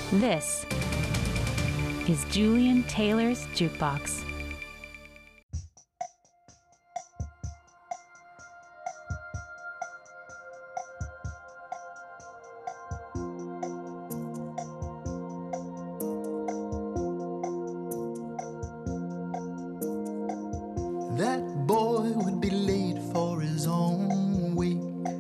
This is Julian Taylor's Jukebox. That boy would be late for his own week.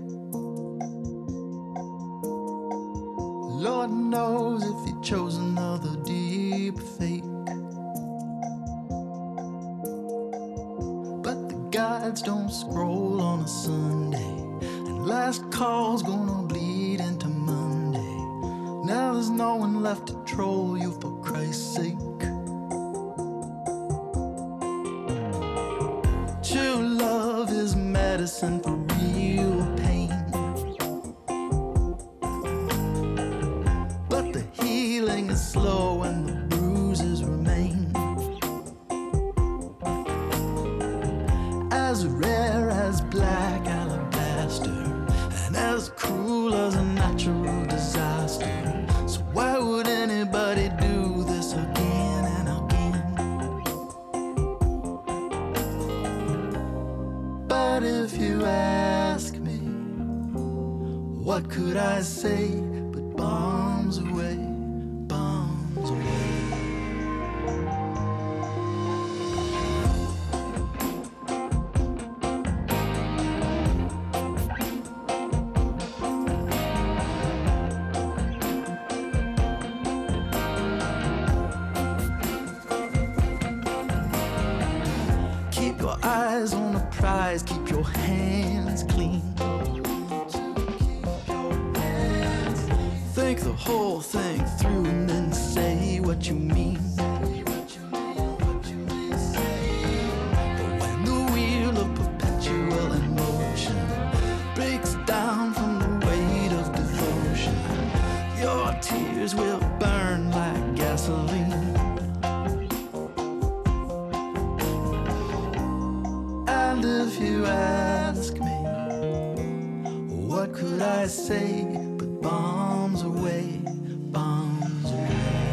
Lord knows if he chose another deep fake. But the guides don't scroll on a Sunday, and last call's gonna bleed into Monday. Now there's no one left to troll you, for Christ's sake. True love is medicine for real pain, but the healing is slow and the bruises remain. As rare as black alabaster, and as cruel as a natural disaster. So why would anybody do this again and again? But if you ask me, what could I say but bombs away, bombs away. Keep your eyes on the prize, keep your hands clean. Think the whole thing through and then say what you mean. But when the wheel of perpetual emotion breaks down from the weight of devotion, your tears will burn like gasoline. And if you ask me, what could I say but bombs away, bombs away.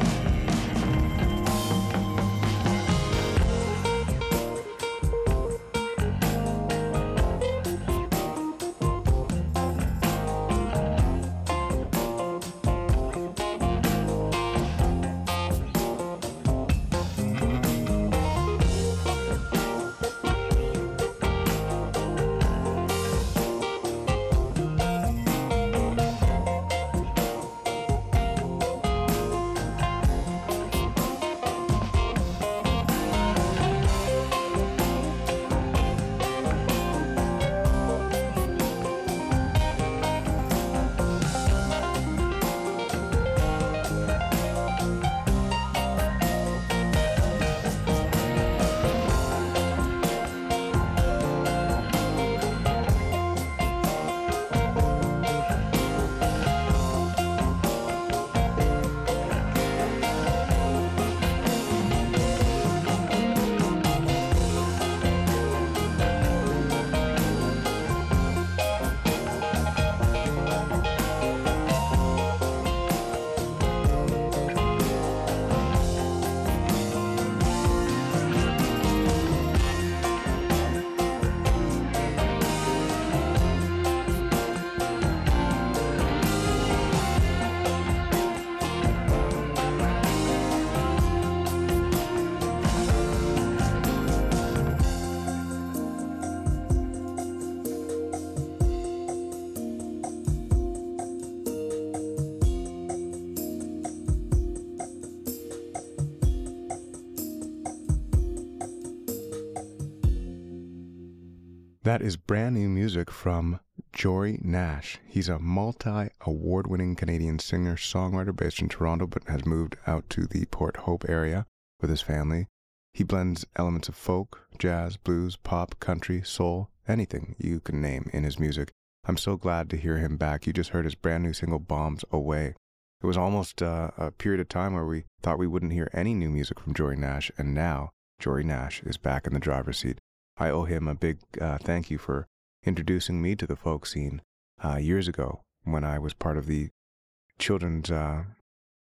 That is brand new music from Jory Nash. He's a multi-award-winning Canadian singer, songwriter based in Toronto, but has moved out to the Port Hope area with his family. He blends elements of folk, jazz, blues, pop, country, soul, anything you can name in his music. I'm so glad to hear him back. You just heard his brand new single, Bombs Away. It was almost a period of time where we thought we wouldn't hear any new music from Jory Nash, and now Jory Nash is back in the driver's seat. I owe him a big thank you for introducing me to the folk scene years ago when I was part of the children's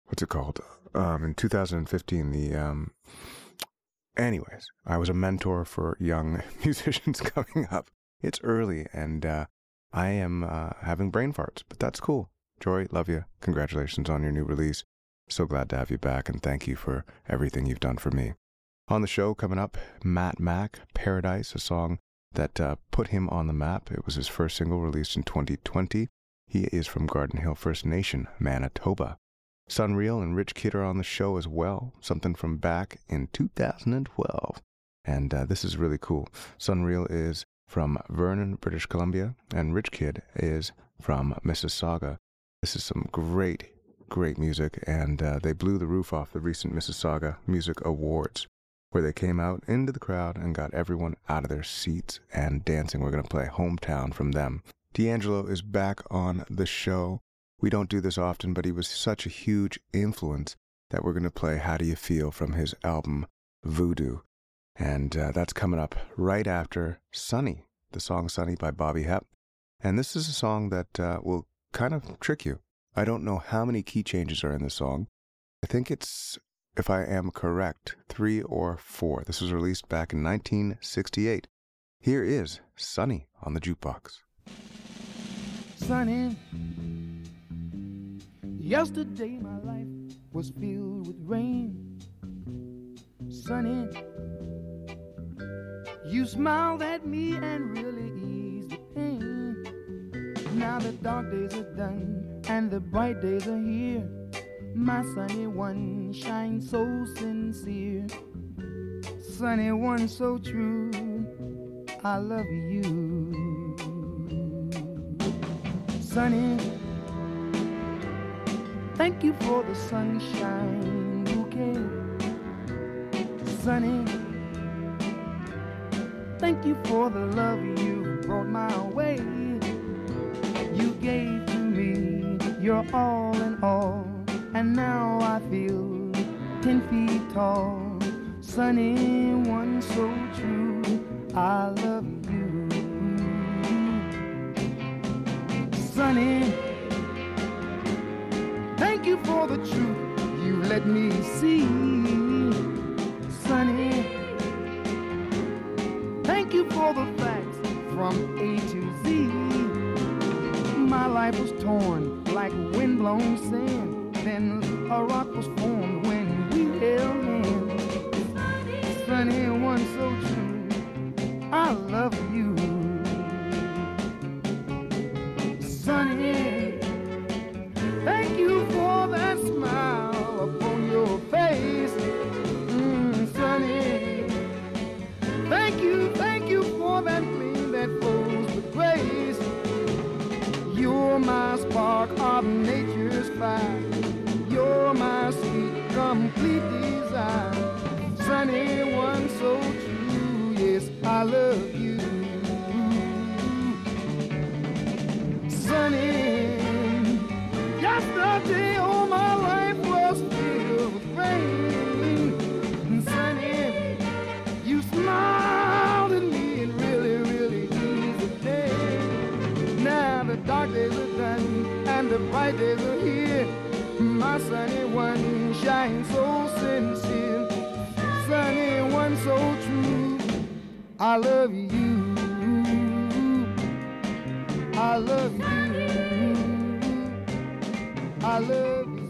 what's it called? In 2015, anyways, I was a mentor for young musicians coming up. It's early, and I am having brain farts, but that's cool. Joy, love you. Congratulations on your new release. So glad to have you back, and thank you for everything you've done for me. On the show coming up, Matt Mack, Paradise, a song that put him on the map. It was his first single released in 2020. He is from Garden Hill First Nation, Manitoba. Sunreal and Rich Kid are on the show as well, something from back in 2012. And this is really cool. Sunreal is from Vernon, British Columbia, and Rich Kid is from Mississauga. This is some great music, and they blew the roof off the recent Mississauga Music Awards, where they came out into the crowd and got everyone out of their seats and dancing. We're going to play Hometown from them. D'Angelo is back on the show. We don't do this often, but he was such a huge influence that we're going to play How Do You Feel from his album Voodoo. And that's coming up right after Sunny, the song Sunny by Bobby Hep. And this is a song that will kind of trick you. I don't know how many key changes are in the song. I think it's, if I am correct, 3 or 4. This was released back in 1968. Here is Sunny on the Jukebox. Sunny, yesterday my life was filled with rain. Sunny, you smiled at me and really eased the pain. Now the dark days are done and the bright days are here. My sunny one shines so sincere. Sunny one so true, I love you. Sunny, thank you for the sunshine bouquet. Sunny, thank you for the love you brought my way. You gave to me your all in all, and now I feel 10 feet tall. Sunny one so true, I love you. Sunny, thank you for the truth you let me see. Sunny, thank you for the facts from A to Z. My life was torn like windblown sand, then a rock was formed when we held hands. Sunny one so true, I love you. Sunny, thank you for that smile upon your face. Sunny, thank you for that gleam that flows with grace. You're my spark of nature's fire. You're my sweet, complete desire. Sunny one so true, yes, I love you. Sunny, yesterday all my life was filled with rain. Sunny, you smiled at me and really, really eased the day. Now the dark days are done and the bright days are here. My sunny one shines so sincere. Sunny one so true, I love you. I love you. I love you.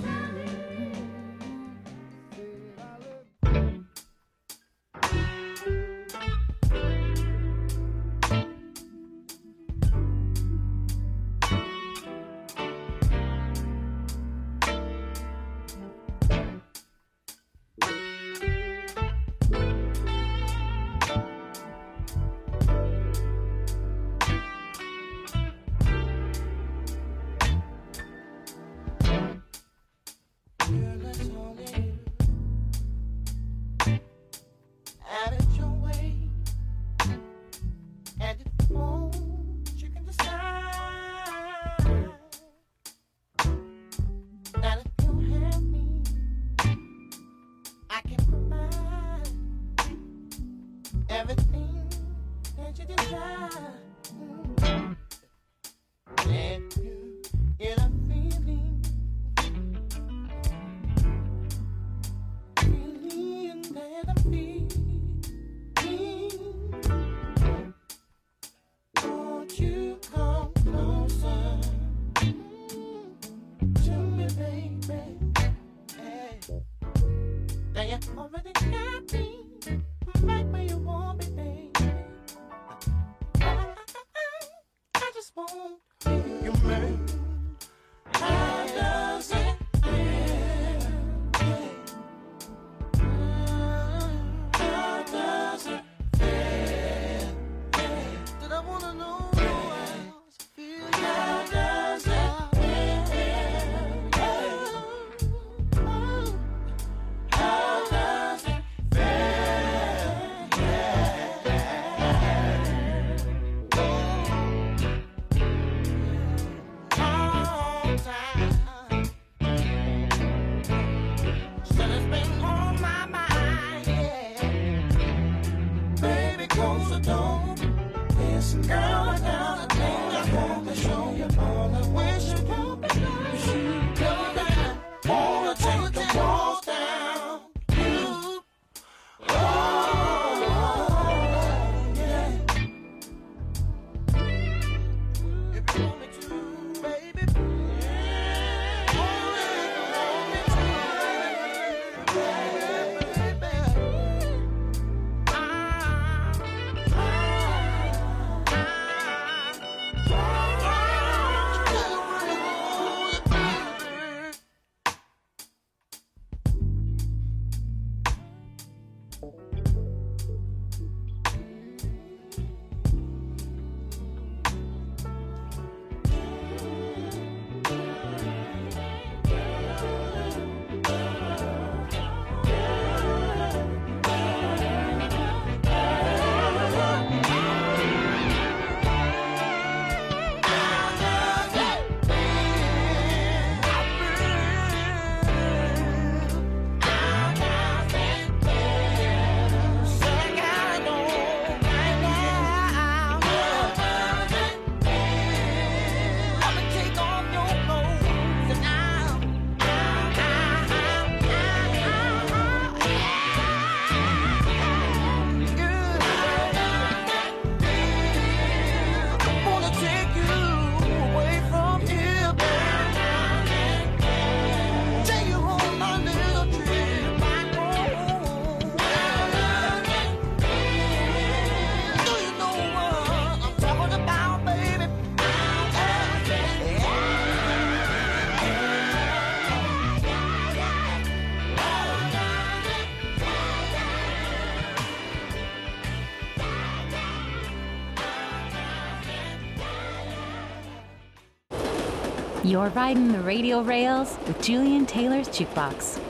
You're riding the radio rails with Julian Taylor's Jukebox.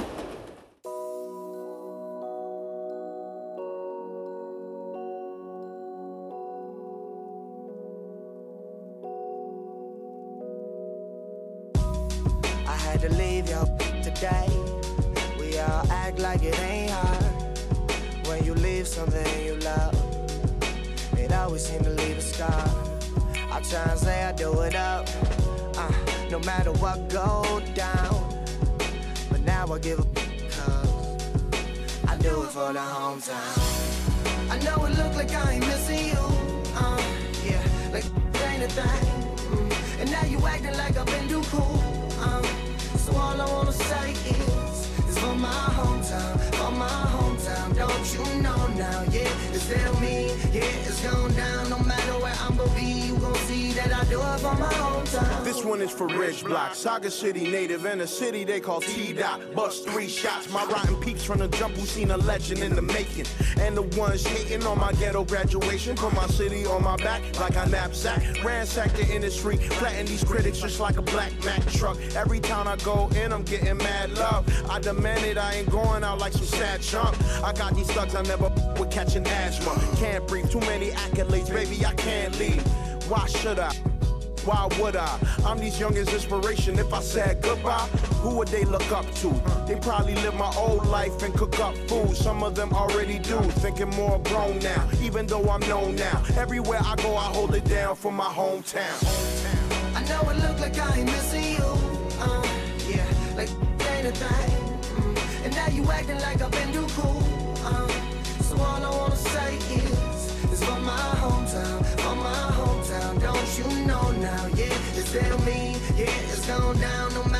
I had to leave y'all today. We all act like it ain't hard. When you leave something you love, it always seems to leave a scar. I try and say I do it up, no matter what go down. But now I give up, cause I do it for the hometown. I know it look like I ain't missing you, yeah, like it ain't a thing. And now you acting like I've been too cool, so all I wanna say is for my hometown, don't you know now, yeah, it's still me, yeah, it's going down, no matter where I'm gonna be, you gon' see that I do it for my hometown. This one is for Ridge Block, Saga City native, in a city they call T-Dot, bust 3 shots, my rotten peeps from the jump who seen a legend in the making, and the ones hating on my ghetto graduation, put my city on my back like a knapsack, ransack the industry, flatten these critics just like a black Mack truck, every town I go in I'm getting mad love, I demand it, I ain't going out like some sad chump, I got these thugs I never with catching asthma, can't breathe, too many accolades, baby I can't leave, why should I? Why would I? I'm these youngins' inspiration. If I said goodbye, who would they look up to? They probably live my old life and cook up food. Some of them already do, thinking more grown now. Even though I'm known now, everywhere I go, I hold it down for my hometown. I know it look like I ain't missing you, yeah, like it ain't a thing. And now you acting like I've been too cool, so all I wanna say is for my hometown, don't you know now, yeah, it's still me, yeah, it's going down, no matter where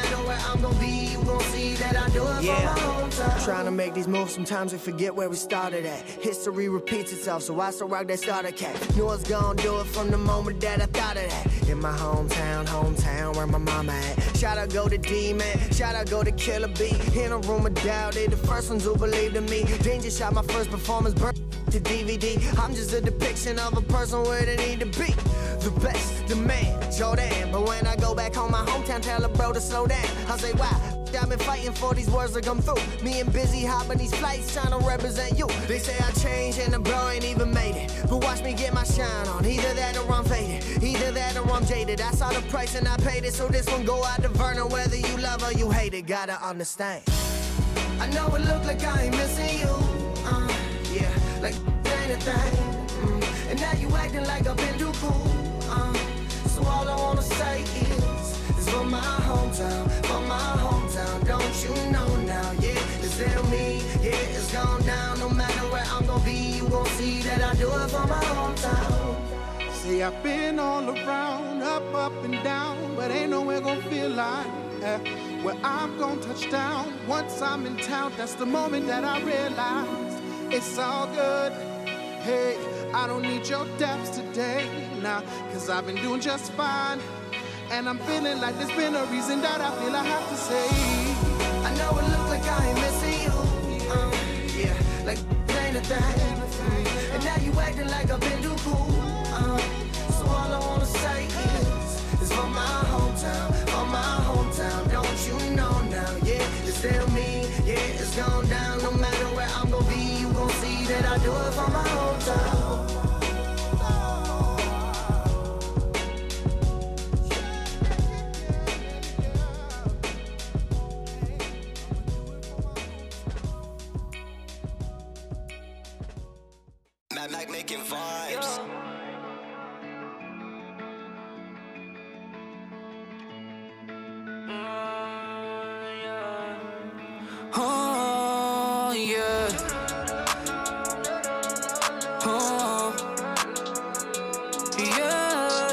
I'm gonna be, you gon' see that I do it for my hometown. Trying to make these moves, sometimes we forget where we started at. History repeats itself, so I still rock that starter cap. Knew I was gonna do it from the moment that I thought of that. In my hometown, where my mama at. Shout out go to D-Man, shout out go to Killer B. In a room of doubt, they the first ones who believed in me. Danger shot my first performance, burnt to DVD. I'm just a depiction of a person where they need to be. The best, the man, Jordan. But when I go back home, my hometown, tell a bro to slow down. I say, why? I've been fighting for these words to come through. Me and Busy hopping these flights, trying to represent you. They say I changed and the bro ain't even made it. But watch me get my shine on. Either that or I'm faded. Either that or I'm jaded. I saw the price and I paid it. So this one go out to Vernon. Whether you love or you hate it, gotta understand. I know it look like I ain't missing you. Yeah, like ain't a thing. And now you acting like I've been too cool. So all I wanna say is for my hometown, for my hometown. Don't you know now? Yeah, it's still me. Yeah, it's gone down. No matter where I'm gonna be, you gon' see that I do it for my hometown. See, I've been all around, up and down, but ain't nowhere gonna feel like where I'm gonna touch down. Once I'm in town, that's the moment that I realize it's all good. Hey, I don't need your depths today, nah, cause I've been doing just fine. And I'm feeling like there's been a reason that I feel I have to say. I know it look like I ain't missing you. Yeah, like ain't a thing. And now you acting like I've been too cool. So all I wanna say is for my hometown, for my hometown. Don't you know now? Yeah, it's still me. Yeah, it's gone down. No matter where I'm gonna be, you gon' see that I do it for my hometown. Like making vibes. Oh yeah. Oh yeah.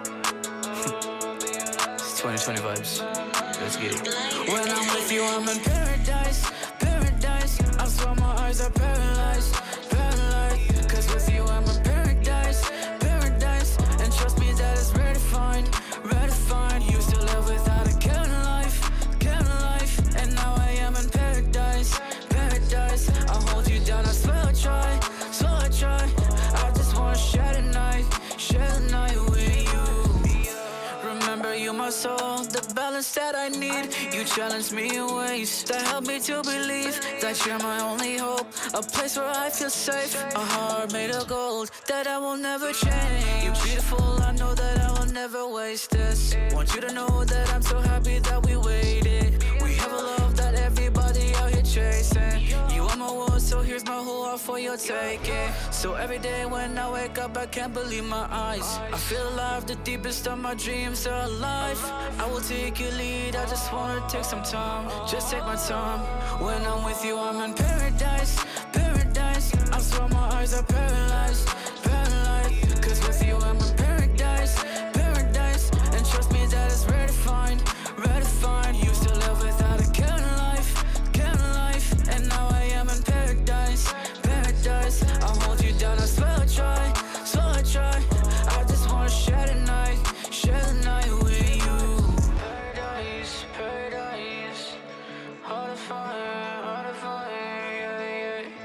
It's 2020 vibes. Let's get it. When I'm with you, I'm in paradise. Paradise. I swear my eyes are paralyzed. Cause with you I'm in paradise, paradise. And trust me that it's rare to find, rare to find. Used to live without a care in life, care in life. And now I am in paradise, paradise. I'll hold you down, I swear I'll try, so I try. I just wanna share the night with you. Remember you my soul, the balance that I need. You challenge me in ways that help me to believe that you're my only hope. A place where I feel safe, a heart made of gold that I will never change. You're beautiful, I know that I will never waste this. Want you to know that I'm so happy that we waited. We have a love that everybody out here chasing. You are my world, so here's my whole heart for your taking. So every day when I wake up, I can't believe my eyes. I feel alive, the deepest of my dreams are alive. I will take your lead, I just wanna take some time. Just take my time. When I'm with you, I'm in paradise, paradise. I swear my eyes are paralyzed, paralyzed. Cause with you, I'm in paradise, paradise. And trust me that it's rare to find, rare to find. Used to live without a care in life, care in life. And now I am in paradise, paradise. I'll hold you down, I swear I'll try, so I try. I just wanna share the night with you. Paradise, paradise. Heart of fire, yeah, yeah.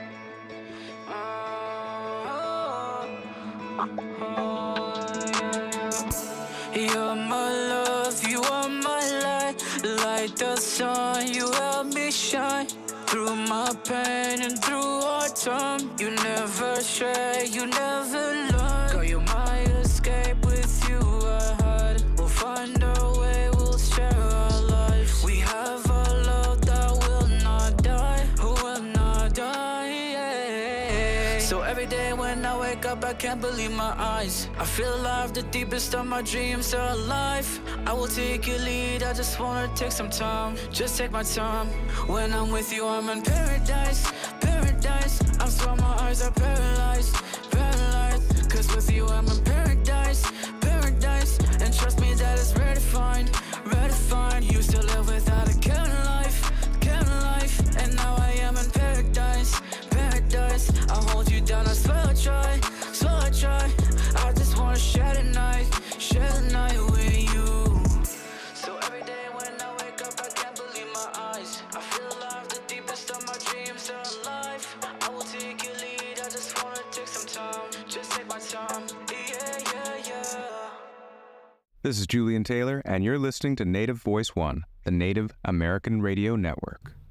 You're my love, you are my light. Like the sun, you help me shine. Through my pain and through hard time, you never stray, you never learn. Girl, you're my escape, with you I hide. We'll find our way, we'll share our lives. We have a love that will not die, will not die, yeah. So every day when I wake up, I can't believe my eyes. I feel alive, the deepest of my dreams are alive. I will take your lead, I just wanna take some time. Just take my time. When I'm with you, I'm in paradise, paradise. I swear my eyes are paralyzed, paralyzed. Cause with you, I'm in paradise, paradise. And trust me that it's rare to find, rare to find. Used to live without a This is Julian Taylor, and you're listening to Native Voice One, the Native American Radio Network.